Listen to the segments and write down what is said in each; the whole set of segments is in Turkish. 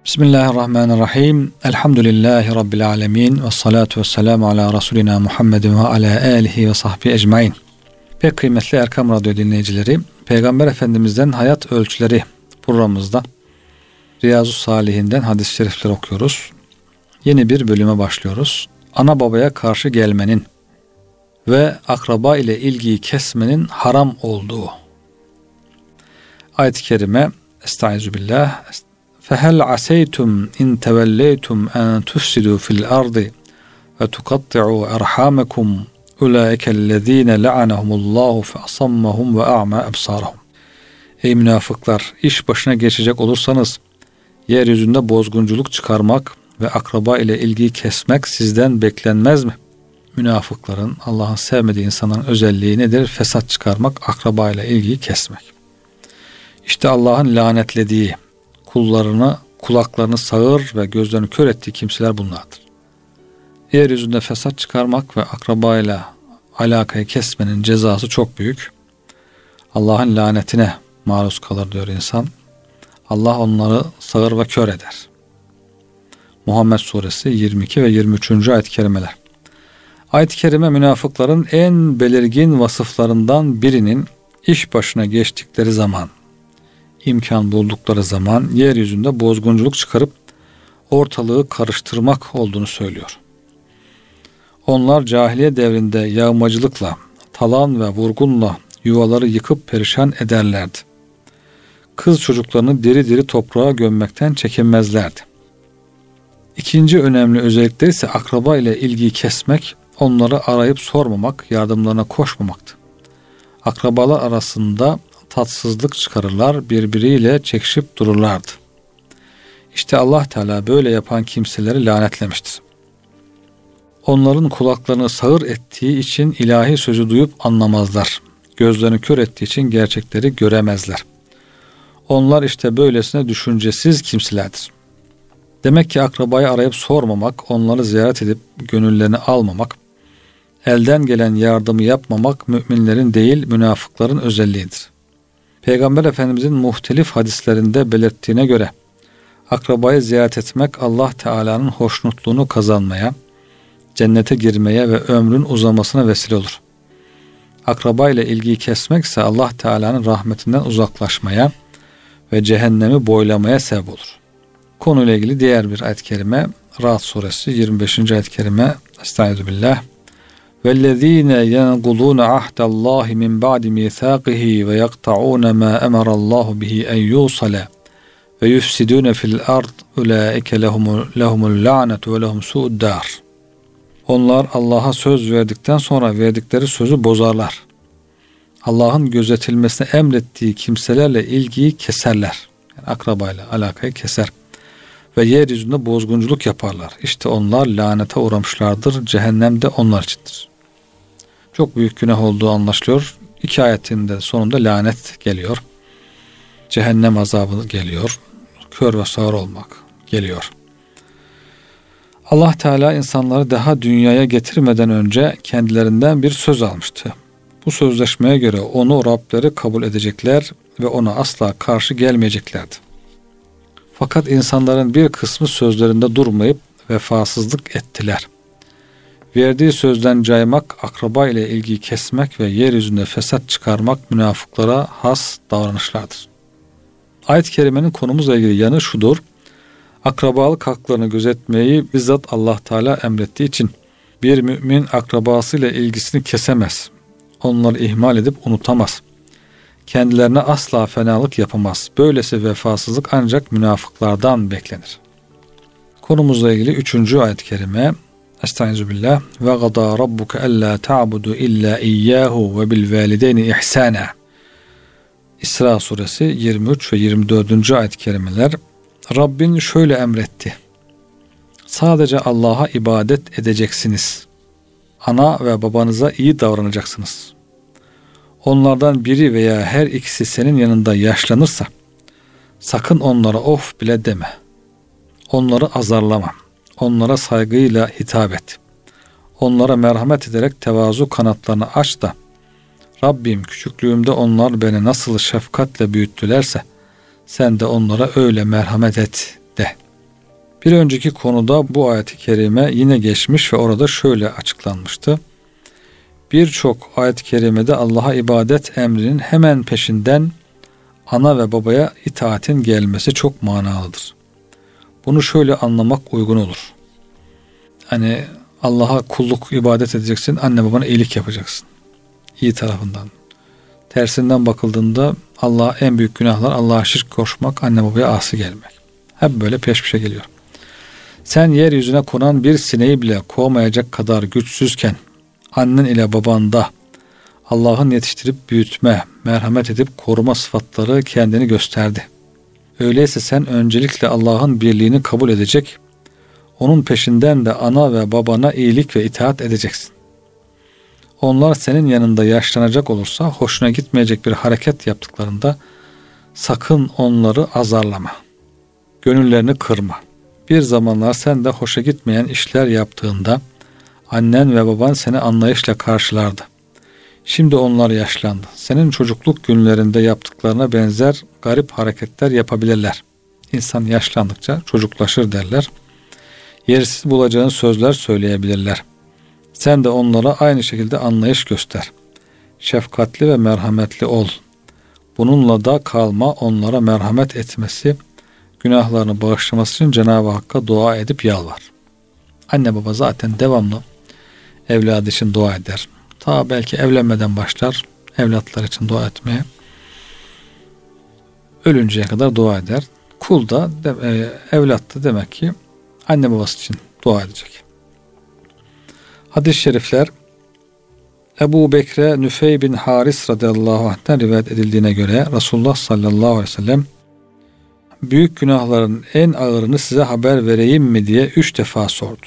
Bismillahirrahmanirrahim. Elhamdülillahi Rabbil alemin. Ve salatu ve selamu ala Resulina Muhammedin ve ala alihi ve sahbihi ecmain. Pek kıymetli Erkam Radyo dinleyicileri, Peygamber Efendimiz'den Hayat Ölçüleri programımızda Riyazu Salihinden hadis-i şerifler okuyoruz. Yeni bir bölüme başlıyoruz. Ana babaya karşı gelmenin ve akraba ile ilgiyi kesmenin haram olduğu. Ayet-i kerime Estaizubillah. فَهَلْ عَسَيْتُمْ اِنْ تَوَلَّيْتُمْ اَنْ تُفْسِدُوا فِي الْأَرْضِ وَتُقَطِّعُوا اَرْحَامَكُمْ اُولَٰئِكَ الَّذ۪ينَ لَعَنَهُمُ اللّٰهُ فَأَصَمَّهُمْ وَاَعْمَى أَبْصَارَهُمْ. Ey münafıklar! İş başına geçecek olursanız, yeryüzünde bozgunculuk çıkarmak ve akraba ile ilgiyi kesmek sizden beklenmez mi? Münafıkların, Allah'ın sevmediği insanların özelliği nedir? Fesat çıkarmak, akraba ile ilgiyi kesmek. İşte Allah'ın lanetlediği, kulaklarını sağır ve gözlerini kör ettiği kimseler bunlardır. Yeryüzünde fesat çıkarmak ve akrabayla alakayı kesmenin cezası çok büyük. Allah'ın lanetine maruz kalır diyor insan. Allah onları sağır ve kör eder. Muhammed Suresi 22 ve 23. ayet-i kerimeler. Ayet-i kerime münafıkların en belirgin vasıflarından birinin iş başına geçtikleri zaman, imkan buldukları zaman yeryüzünde bozgunculuk çıkarıp ortalığı karıştırmak olduğunu söylüyor. Onlar cahiliye devrinde yağmacılıkla, talan ve vurgunla yuvaları yıkıp perişan ederlerdi. Kız çocuklarını diri diri toprağa gömmekten çekinmezlerdi. İkinci önemli özellikleri ise akraba ile ilgiyi kesmek, onları arayıp sormamak, yardımlarına koşmamaktı. Akrabalar arasında tatsızlık çıkarırlar, birbiriyle çekişip dururlardı. İşte Allah Teala böyle yapan kimseleri lanetlemiştir. Onların kulaklarını sağır ettiği için ilahi sözü duyup anlamazlar. Gözlerini kör ettiği için gerçekleri göremezler. Onlar işte böylesine düşüncesiz kimselerdir. Demek ki akrabayı arayıp sormamak, onları ziyaret edip gönüllerini almamak, elden gelen yardımı yapmamak müminlerin değil münafıkların özelliğidir. Peygamber Efendimizin muhtelif hadislerinde belirttiğine göre akrabayı ziyaret etmek Allah Teala'nın hoşnutluğunu kazanmaya, cennete girmeye ve ömrün uzamasına vesile olur. Akraba ile ilgiyi kesmek ise Allah Teala'nın rahmetinden uzaklaşmaya ve cehennemi boylamaya sebep olur. Konuyla ilgili diğer bir ayet-i kerime Ra'd suresi 25. ayet-i kerime Estağfirullah. وَالَّذ۪ينَ يَنْقُضُونَ عَهْدَ اللّٰهِ مِنْ بَعْدِ مِيثَاقِهِ وَيَقْطَعُونَ مَا أَمَرَ اللّٰهُ بِهِ اَنْ يُوصَلَ وَيُفْسِدُونَ فِي الْأَرْضِ اُولَٰئِكَ لَهُمُ اللَّعْنَةُ وَلَهُمْ سُوءُ الدَّارِ. Onlar Allah'a söz verdikten sonra verdikleri sözü bozarlar. Allah'ın gözetilmesini emrettiği kimselerle ilgiyi keserler. Yani akrabayla alakayı keser. Ve yeryüzünde bozgunculuk yaparlar. İşte onlar lanete uğramışlardır. Cehennem de onlar içindir. Çok büyük günah olduğu anlaşılıyor. İki ayetin de sonunda lanet geliyor. Cehennem azabı geliyor. Kör ve sağır olmak geliyor. Allah Teala insanları daha dünyaya getirmeden önce kendilerinden bir söz almıştı. Bu sözleşmeye göre onu Rableri kabul edecekler ve ona asla karşı gelmeyeceklerdi. Fakat insanların bir kısmı sözlerinde durmayıp vefasızlık ettiler. Verdiği sözden caymak, akraba ile ilgiyi kesmek ve yeryüzünde fesat çıkarmak münafıklara has davranışlardır. Ayet-i kerimenin konumuzla ilgili yanı şudur: akrabalık haklarını gözetmeyi bizzat Allah Teala emrettiği için bir mümin akrabasıyla ilgisini kesemez. Onları ihmal edip unutamaz. Kendilerine asla fenalık yapamaz. Böylesi vefasızlık ancak münafıklardan beklenir. Konumuzla ilgili 3. ayet-i kerime Estaizubillah. Ve gadâ rabbuke ellâ ta'budu illâ iyyâhu ve bil vâlideyni ihsâna. İsra suresi 23 ve 24. ayet-i kerimeler. Rabbin şöyle emretti: sadece Allah'a ibadet edeceksiniz. Ana ve babanıza iyi davranacaksınız. Onlardan biri veya her ikisi senin yanında yaşlanırsa sakın onlara of bile deme. Onları azarlama. Onlara saygıyla hitap et. Onlara merhamet ederek tevazu kanatlarını aç da Rabbim küçüklüğümde onlar beni nasıl şefkatle büyüttülerse sen de onlara öyle merhamet et de. Bir önceki konuda bu ayet-i kerime yine geçmiş ve orada şöyle açıklanmıştı. Birçok ayet-i kerimede Allah'a ibadet emrinin hemen peşinden ana ve babaya itaatin gelmesi çok manalıdır. Bunu şöyle anlamak uygun olur. Hani Allah'a kulluk, ibadet edeceksin, anne babana iyilik yapacaksın. İyi tarafından. Tersinden bakıldığında Allah'a en büyük günahlar Allah'a şirk koşmak, anne babaya asi gelmek. Hep böyle peş peşe geliyor. Sen yeryüzüne konan bir sineği bile kovmayacak kadar güçsüzken annen ile babanda Allah'ın yetiştirip büyütme, merhamet edip koruma sıfatları kendini gösterdi. Öyleyse sen öncelikle Allah'ın birliğini kabul edecek, onun peşinden de ana ve babana iyilik ve itaat edeceksin. Onlar senin yanında yaşlanacak olursa hoşuna gitmeyecek bir hareket yaptıklarında sakın onları azarlama. Gönüllerini kırma. Bir zamanlar sen de hoşa gitmeyen işler yaptığında annen ve baban seni anlayışla karşılardı. Şimdi onlar yaşlandı. Senin çocukluk günlerinde yaptıklarına benzer garip hareketler yapabilirler. İnsan yaşlandıkça çocuklaşır derler. Yersiz bulacağın sözler söyleyebilirler. Sen de onlara aynı şekilde anlayış göster. Şefkatli ve merhametli ol. Bununla da kalma, onlara merhamet etmesi, günahlarını bağışlaması için Cenab-ı Hakk'a dua edip yalvar. Anne baba zaten devamlı evladı için dua eder. Ta belki evlenmeden başlar evlatlar için dua etmeye. Ölünceye kadar dua eder. Kul da evlat da demek ki anne babası için dua edecek. Hadis-i şerifler Ebu Bekre Nüfey bin Haris radıyallahu anh'ten rivayet edildiğine göre Resulullah sallallahu aleyhi ve sellem büyük günahların en ağırını size haber vereyim mi diye 3 defa sordu.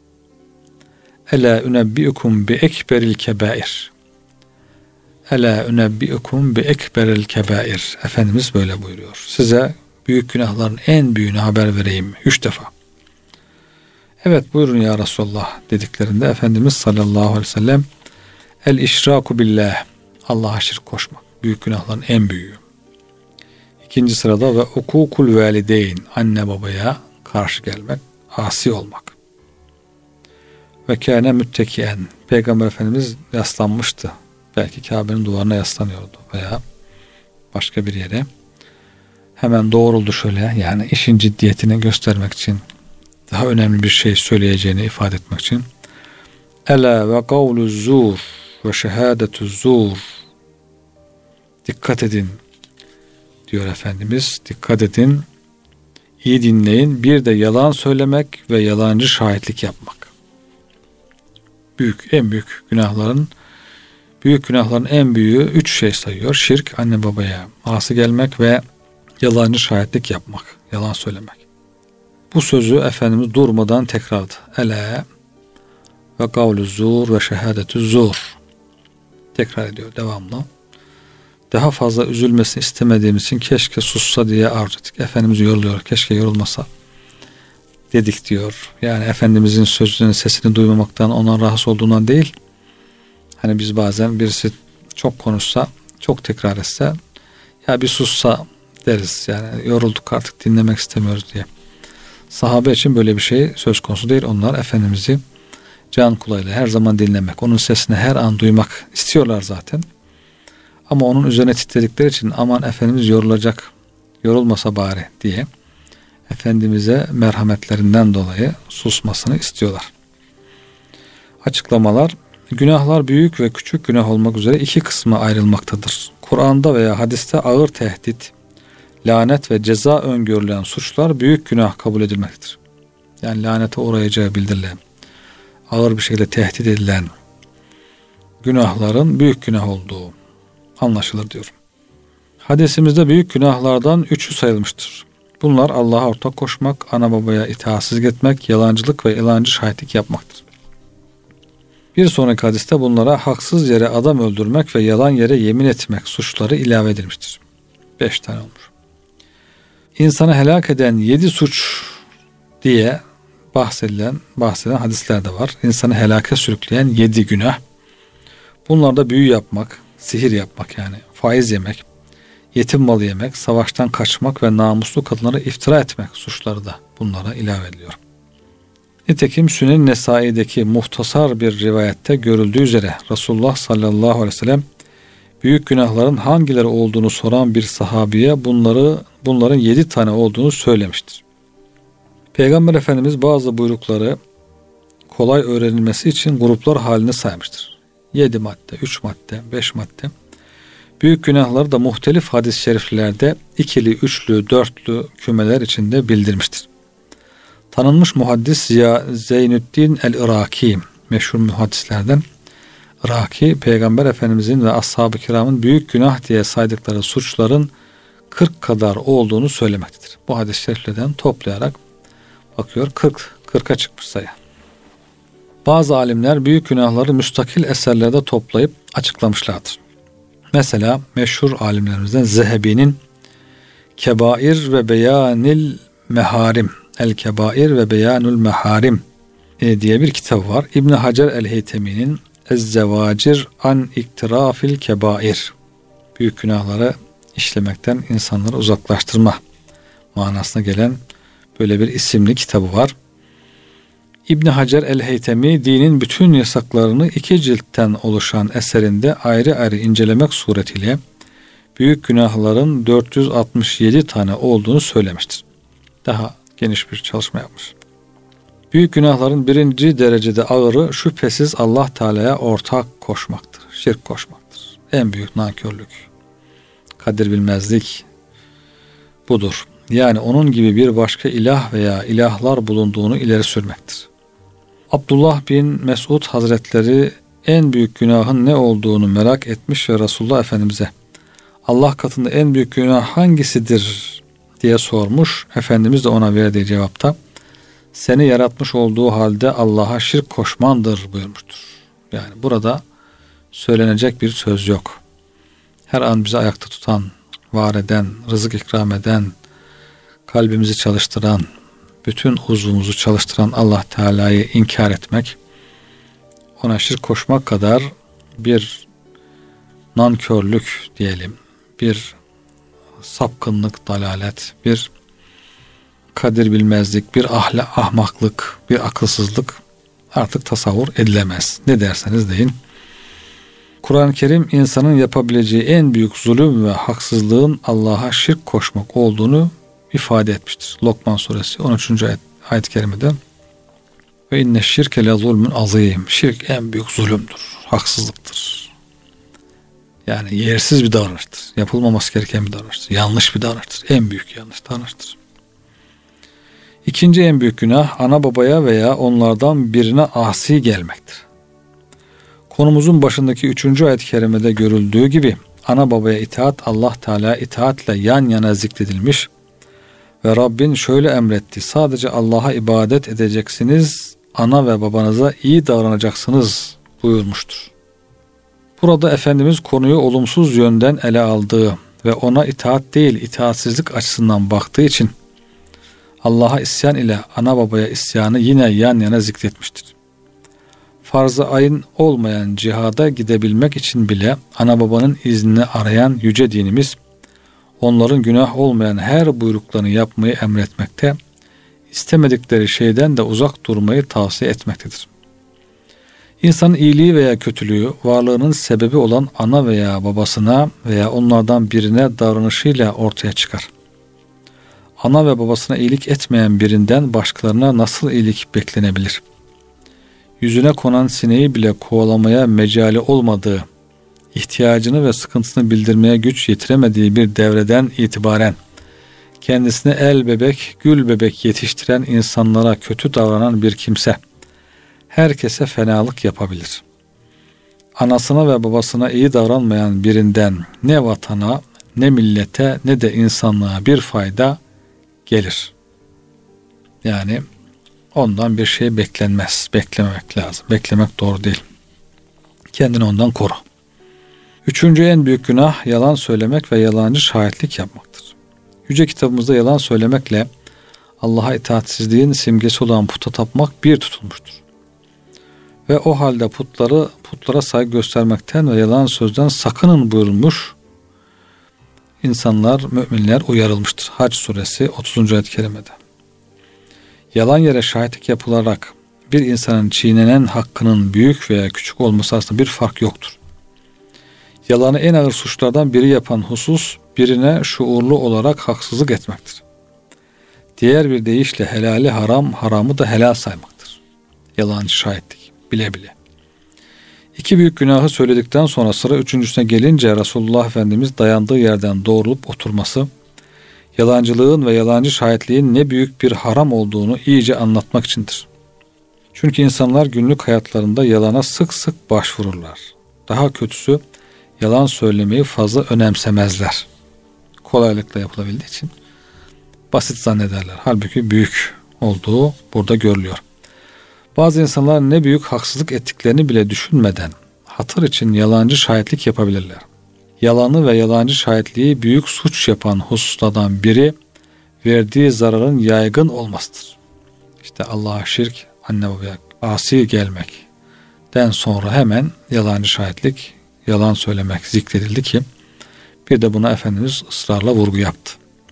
Ela unebbiukum bi ekberil kebair. Ela unebbiukum bi ekberil kebair. Efendimiz böyle buyuruyor. Size büyük günahların en büyüğünü haber vereyim mi? 3 defa. Evet buyurun ya Resulullah dediklerinde Efendimiz sallallahu aleyhi ve sellem el işraku billah. Allah'a şirk koşmak. Büyük günahların en büyüğü. İkinci sırada ve ukukul valideyn. Anne babaya karşı gelmek. Asi olmak. Ve kâne müttekien. Peygamber Efendimiz yaslanmıştı. Belki Kabe'nin duvarına yaslanıyordu veya başka bir yere. Hemen doğruldu şöyle, yani işin ciddiyetini göstermek için, daha önemli bir şey söyleyeceğini ifade etmek için. Ela ve kavlu zur ve şehadetu zur. Dikkat edin diyor Efendimiz. Dikkat edin. İyi dinleyin. Bir de yalan söylemek ve yalancı şahitlik yapmak. En büyük günahların en büyüğü 3 şey sayıyor. Şirk, anne babaya asi gelmek ve yalancı şahitlik yapmak. Yalan söylemek. Bu sözü Efendimiz durmadan tekrarladı. Ela ve kavlu zur ve şehadetü zur. Tekrar ediyor devamlı. Daha fazla üzülmesini istemediğimiz için keşke sussa diye arzu ettik. Efendimiz yoruluyor. Keşke yorulmasa dedik diyor. Yani Efendimizin sözünün sesini duymamaktan, ondan rahatsız olduğundan değil. Hani biz bazen birisi çok konuşsa, çok tekrar etse, ya bir sussa deriz. Yani yorulduk artık dinlemek istemiyoruz diye. Sahabe için böyle bir şey söz konusu değil. Onlar Efendimiz'i can kulağıyla her zaman dinlemek, onun sesini her an duymak istiyorlar zaten. Ama onun üzerine titredikleri için aman Efendimiz yorulacak, yorulmasa bari diye Efendimiz'e merhametlerinden dolayı susmasını istiyorlar. Açıklamalar: günahlar büyük ve küçük günah olmak üzere 2 kısma ayrılmaktadır. Kur'an'da veya hadiste ağır tehdit, lanet ve ceza öngörülen suçlar büyük günah kabul edilmektedir. Yani lanete uğrayacağı bildirilen, ağır bir şekilde tehdit edilen günahların büyük günah olduğu anlaşılır diyor. Hadisimizde büyük günahlardan 3'ü sayılmıştır. Bunlar Allah'a ortak koşmak, ana babaya itaatsizlik etmek, yalancılık ve yalancı şahitlik yapmaktır. Bir sonraki hadiste bunlara haksız yere adam öldürmek ve yalan yere yemin etmek suçları ilave edilmiştir. 5 tane olmuş. İnsanı helak eden 7 suç diye bahsedilen hadisler de var. İnsanı helake sürükleyen 7 günah. Bunlarda büyü yapmak, sihir yapmak, yani faiz yemek, yetim malı yemek, savaştan kaçmak ve namuslu kadınlara iftira etmek suçları da bunlara ilave ediliyor. Nitekim Sünen-i Nesai'deki muhtasar bir rivayette görüldüğü üzere Resulullah sallallahu aleyhi ve sellem büyük günahların hangileri olduğunu soran bir sahabiye bunların 7 tane olduğunu söylemiştir. Peygamber Efendimiz bazı buyrukları kolay öğrenilmesi için gruplar halinde saymıştır. 7 madde, 3 madde, 5 madde. Büyük günahları da muhtelif hadis-i şeriflerde ikili, üçlü, dörtlü kümeler içinde bildirmiştir. Tanınmış muhaddis Zeynüddin el-Iraki, meşhur muhaddislerden Iraki, Peygamber Efendimizin ve ashab-ı kiramın büyük günah diye saydıkları suçların 40 kadar olduğunu söylemektedir. Bu hadis-i şeriflerden toplayarak bakıyor, 40'a çıkmış sayı. Bazı alimler büyük günahları müstakil eserlerde toplayıp açıklamışlardır. Mesela meşhur alimlerimizden Zehebi'nin Kebair ve Beyanil Meharim, El-Kebair ve Beyanul Meharim diye bir kitabı var. İbn Hacer el-Heytemi'nin Ez-Zevacir an İktirafil Kebair, büyük günahları işlemekten insanları uzaklaştırma manasına gelen böyle bir isimli kitabı var. İbn Hacer el-Heytemi dinin bütün yasaklarını 2 ciltten oluşan eserinde ayrı ayrı incelemek suretiyle büyük günahların 467 tane olduğunu söylemiştir. Daha geniş bir çalışma yapmış. Büyük günahların 1. derecede ağırı şüphesiz Allah Teala'ya ortak koşmaktır, şirk koşmaktır. En büyük nankörlük, kadir bilmezlik budur. Yani onun gibi bir başka ilah veya ilahlar bulunduğunu ileri sürmektir. Abdullah bin Mesud Hazretleri en büyük günahın ne olduğunu merak etmiş ve Resulullah Efendimiz'e Allah katında en büyük günah hangisidir diye sormuş. Efendimiz de ona verdiği cevapta seni yaratmış olduğu halde Allah'a şirk koşmandır buyurmuştur. Yani burada söylenecek bir söz yok. Her an bizi ayakta tutan, var eden, rızık ikram eden, kalbimizi çalıştıran, bütün uzvumuzu çalıştıran Allah Teala'yı inkar etmek, ona şirk koşmak kadar bir nankörlük diyelim, bir sapkınlık, dalalet, bir kadir bilmezlik, bir ahmaklık, bir akılsızlık artık tasavvur edilemez. Ne derseniz deyin. Kur'an-ı Kerim insanın yapabileceği en büyük zulüm ve haksızlığın Allah'a şirk koşmak olduğunu ifade etmiştir. Lokman suresi 13. ayet-i kerimede ve inne şirke le zulmün azim. Şirk en büyük zulümdür, haksızlıktır. Yani yersiz bir davranıştır. Yapılmaması gereken bir davranıştır. Yanlış bir davranıştır. En büyük yanlış davranıştır. İkinci en büyük günah ana babaya veya onlardan birine asi gelmektir. Konumuzun başındaki 3. ayet-i kerimede görüldüğü gibi ana babaya itaat Allah Teala itaatle yan yana zikredilmiş ve Rabbin şöyle emretti: sadece Allah'a ibadet edeceksiniz, ana ve babanıza iyi davranacaksınız buyurmuştur. Burada Efendimiz konuyu olumsuz yönden ele aldığı ve ona itaat değil itaatsizlik açısından baktığı için Allah'a isyan ile ana babaya isyanı yine yan yana zikretmiştir. Farz-ı ayın olmayan cihada gidebilmek için bile ana babanın iznini arayan yüce dinimiz, onların günah olmayan her buyruklarını yapmayı emretmekte, istemedikleri şeyden de uzak durmayı tavsiye etmektedir. İnsanın iyiliği veya kötülüğü, varlığının sebebi olan ana veya babasına veya onlardan birine davranışıyla ortaya çıkar. Ana ve babasına iyilik etmeyen birinden başkalarına nasıl iyilik beklenebilir? Yüzüne konan sineği bile kovalamaya mecali olmadığı, ihtiyacını ve sıkıntısını bildirmeye güç yetiremediği bir devreden itibaren kendisine el bebek, gül bebek yetiştiren insanlara kötü davranan bir kimse herkese fenalık yapabilir. Anasına ve babasına iyi davranmayan birinden ne vatana, ne millete, ne de insanlığa bir fayda gelir. Yani ondan bir şey beklenmez. Beklememek lazım. Beklemek doğru değil. Kendini ondan koru. 3. en büyük günah yalan söylemek ve yalancı şahitlik yapmaktır. Yüce kitabımızda yalan söylemekle Allah'a itaatsizliğin simgesi olan puta tapmak bir tutulmuştur. Ve o halde putlara saygı göstermekten ve yalan sözden sakının buyurulmuş. insanlar, müminler uyarılmıştır. Hac suresi 30. ayet-i kerimede. Yalan yere şahitlik yapılarak bir insanın çiğnenen hakkının büyük veya küçük olması arasında bir fark yoktur. Yalanı en ağır suçlardan biri yapan husus, birine şuurlu olarak haksızlık etmektir. Diğer bir deyişle helali haram, haramı da helal saymaktır. Yalancı şahitlik, bile bile. İki büyük günahı söyledikten sonra sıra üçüncüsüne gelince Resulullah Efendimiz dayandığı yerden doğrulup oturması, yalancılığın ve yalancı şahitliğin ne büyük bir haram olduğunu iyice anlatmak içindir. Çünkü insanlar günlük hayatlarında yalana sık sık başvururlar. Daha kötüsü, yalan söylemeyi fazla önemsemezler. Kolaylıkla yapılabildiği için basit zannederler. Halbuki büyük olduğu burada görülüyor. Bazı insanlar ne büyük haksızlık ettiklerini bile düşünmeden hatır için yalancı şahitlik yapabilirler. Yalanı ve yalancı şahitliği büyük suç yapan hususlardan biri verdiği zararın yaygın olmasıdır. İşte Allah'a şirk, anne babaya asi gelmekten sonra hemen yalancı şahitlik, yalan söylemek zikredildi ki bir de buna Efendimiz ısrarla vurgu yaptı.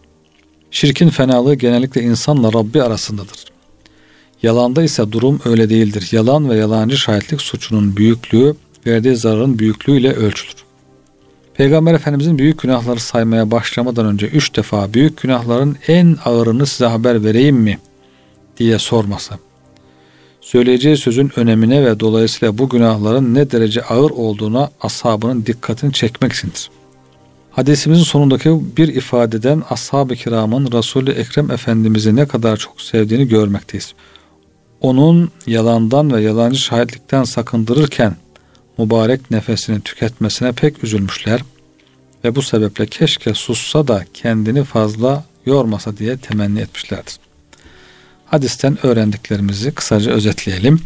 Şirkin fenalığı genellikle insanla Rabbi arasındadır. Yalanda ise durum öyle değildir. Yalan ve yalancı şahitlik suçunun büyüklüğü, verdiği zararın büyüklüğüyle ölçülür. Peygamber Efendimizin büyük günahları saymaya başlamadan önce 3 defa büyük günahların en ağırını size haber vereyim mi diye sorması, söyleyeceği sözün önemine ve dolayısıyla bu günahların ne derece ağır olduğuna ashabının dikkatini çekmek içindir. Hadisimizin sonundaki bir ifadeden ashab-ı kiramın Resul-i Ekrem Efendimiz'i ne kadar çok sevdiğini görmekteyiz. Onun yalandan ve yalancı şahitlikten sakındırırken mübarek nefesini tüketmesine pek üzülmüşler ve bu sebeple keşke sussa da kendini fazla yormasa diye temenni etmişlerdir. Hadisten öğrendiklerimizi kısaca özetleyelim.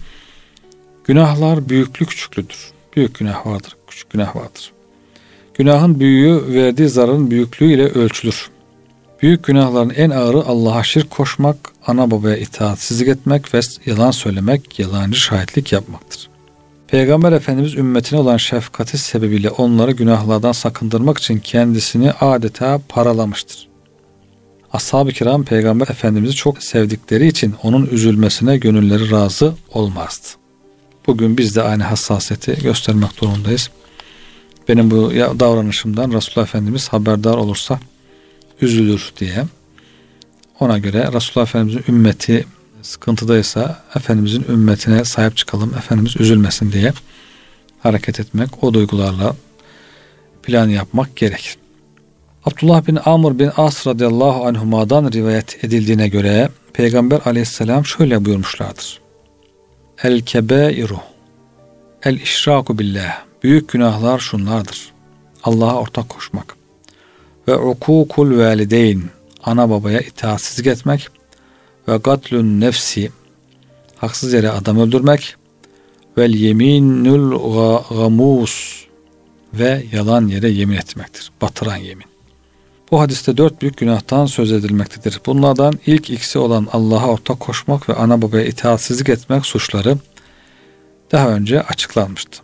Günahlar büyüklü küçüklüdür. Büyük günah vardır, küçük günah vardır. Günahın büyüğü verdiği zararın büyüklüğüyle ölçülür. Büyük günahların en ağırı Allah'a şirk koşmak, ana babaya itaatsizlik etmek ve yalan söylemek, yalancı şahitlik yapmaktır. Peygamber Efendimiz ümmetine olan şefkati sebebiyle onları günahlardan sakındırmak için kendisini adeta paralamıştır. Ashab-ı kiram Peygamber Efendimiz'i çok sevdikleri için onun üzülmesine gönülleri razı olmazdı. Bugün biz de aynı hassasiyeti göstermek durumundayız. Benim bu davranışımdan Resulullah Efendimiz haberdar olursa üzülür diye. Ona göre Resulullah Efendimiz'in ümmeti sıkıntıdaysa Efendimiz'in ümmetine sahip çıkalım, Efendimiz üzülmesin diye hareket etmek, o duygularla plan yapmak gerekir. Abdullah bin Amr bin As radıyallahu anhuma'dan rivayet edildiğine göre Peygamber aleyhisselam şöyle buyurmuşlardır. El kebairu el işraku billah. Büyük günahlar şunlardır: Allah'a ortak koşmak ve ukukul valideyn, ana babaya itaatsizlik etmek ve gatlun nefsi, haksız yere adam öldürmek vel yeminul gamus, ve yalan yere yemin etmektir. Batıran yemin. Bu hadiste 4 büyük günahtan söz edilmektedir. Bunlardan ilk ikisi olan Allah'a ortak koşmak ve ana babaya itaatsizlik etmek suçları daha önce açıklanmıştı.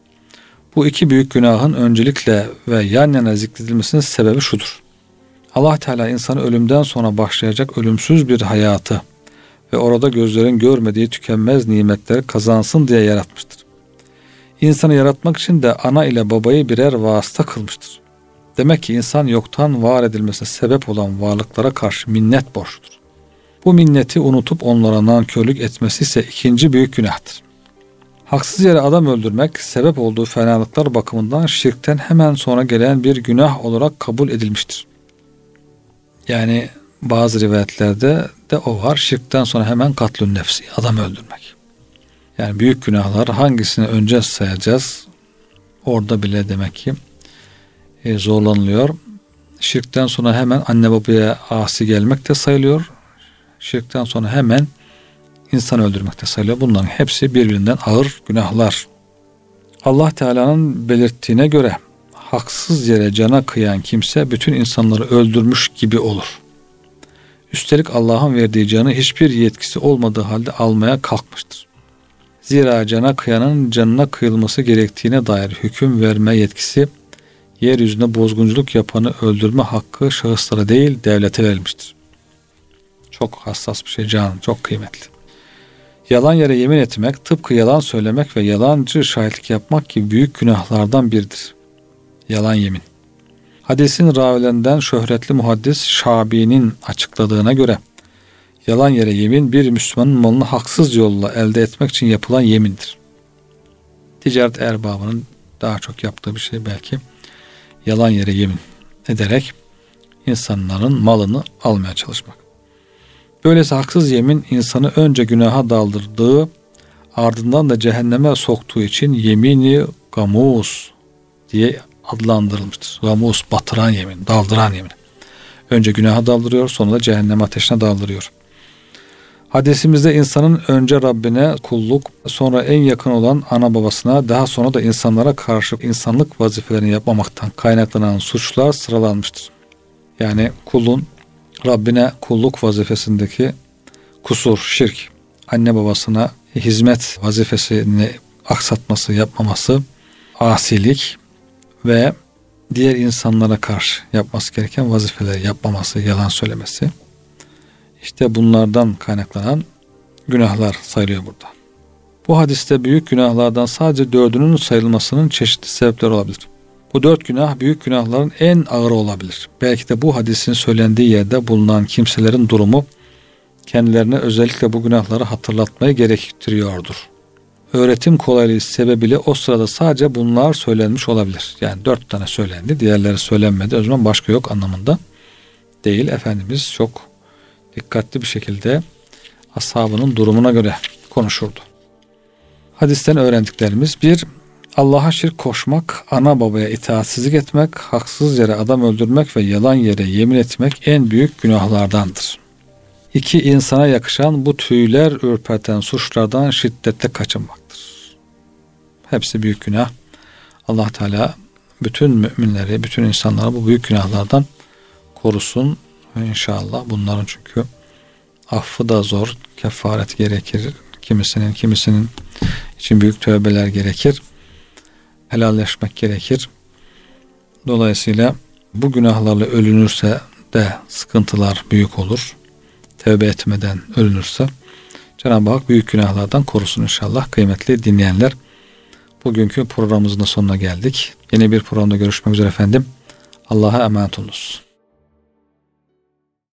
Bu iki büyük günahın öncelikle ve yan yana zikredilmesinin sebebi şudur: Allah Teala insanı ölümden sonra başlayacak ölümsüz bir hayatı ve orada gözlerin görmediği tükenmez nimetleri kazansın diye yaratmıştır. İnsanı yaratmak için de ana ile babayı birer vasıta kılmıştır. Demek ki insan yoktan var edilmesine sebep olan varlıklara karşı minnet borçludur. Bu minneti unutup onlara nankörlük etmesi ise ikinci büyük günahtır. Haksız yere adam öldürmek sebep olduğu fenalıklar bakımından şirkten hemen sonra gelen bir günah olarak kabul edilmiştir. Yani bazı rivayetlerde de o var. Şirkten sonra hemen katlün nefsi, adam öldürmek. Yani büyük günahlar hangisini önce sayacağız? Orada bile demek ki zorlanılıyor. Şirkten sonra hemen anne babaya asi gelmek de sayılıyor. Şirkten sonra hemen insan öldürmek de sayılıyor. Bunların hepsi birbirinden ağır günahlar. Allah Teala'nın belirttiğine göre haksız yere cana kıyan kimse bütün insanları öldürmüş gibi olur. Üstelik Allah'ın verdiği canı hiçbir yetkisi olmadığı halde almaya kalkmıştır. Zira cana kıyanın canına kıyılması gerektiğine dair hüküm verme yetkisi yeryüzünde bozgunculuk yapanı öldürme hakkı şahıslara değil devlete verilmiştir. Çok hassas bir şey canım, çok kıymetli. Yalan yere yemin etmek, tıpkı yalan söylemek ve yalancı şahitlik yapmak gibi büyük günahlardan biridir. Yalan yemin. Hadisin ravilerinden şöhretli muhaddis Şabi'nin açıkladığına göre yalan yere yemin bir Müslümanın malını haksız yolla elde etmek için yapılan yemindir. Ticaret erbabının daha çok yaptığı bir şey belki yalan yere yemin ederek insanların malını almaya çalışmak. Böylesi haksız yemin insanı önce günaha daldırdığı, ardından da cehenneme soktuğu için yemini gamus diye adlandırılmıştır. Gamus, batıran yemin, daldıran yemin. Önce günaha daldırıyor, sonra da cehennem ateşine daldırıyor. Hadisimizde insanın önce Rabbine kulluk, sonra en yakın olan ana babasına, daha sonra da insanlara karşı insanlık vazifelerini yapmamaktan kaynaklanan suçlar sıralanmıştır. Yani kulun Rabbine kulluk vazifesindeki kusur, şirk, anne babasına hizmet vazifesini aksatması, yapmaması, asilik ve diğer insanlara karşı yapması gereken vazifeleri yapmaması, yalan söylemesi. İşte bunlardan kaynaklanan günahlar sayılıyor burada. Bu hadiste büyük günahlardan sadece 4'ünün sayılmasının çeşitli sebepleri olabilir. Bu 4 günah büyük günahların en ağırı olabilir. Belki de bu hadisin söylendiği yerde bulunan kimselerin durumu kendilerine özellikle bu günahları hatırlatmayı gerektiriyordur. Öğretim kolaylığı sebebiyle o sırada sadece bunlar söylenmiş olabilir. Yani 4 tane söylendi, diğerleri söylenmedi. O zaman başka yok anlamında değil. Efendimiz çok dikkatli bir şekilde ashabının durumuna göre konuşurdu. Hadisten öğrendiklerimiz: 1. Allah'a şirk koşmak, ana babaya itaatsizlik etmek, haksız yere adam öldürmek ve yalan yere yemin etmek en büyük günahlardandır. 2. İnsana yakışan bu tüyler ürperten suçlardan şiddetle kaçınmaktır. Hepsi büyük günah. Allah Teala bütün müminleri, bütün insanları bu büyük günahlardan korusun inşallah. Bunların çünkü affı da zor, kefaret gerekir. Kimisinin için büyük tövbeler gerekir. Helalleşmek gerekir. Dolayısıyla bu günahlarla ölünürse de sıkıntılar büyük olur. Tövbe etmeden ölünürse Cenab-ı Hak büyük günahlardan korusun inşallah. Kıymetli dinleyenler, bugünkü programımızın da sonuna geldik. Yeni bir programda görüşmek üzere efendim. Allah'a emanet olunuz.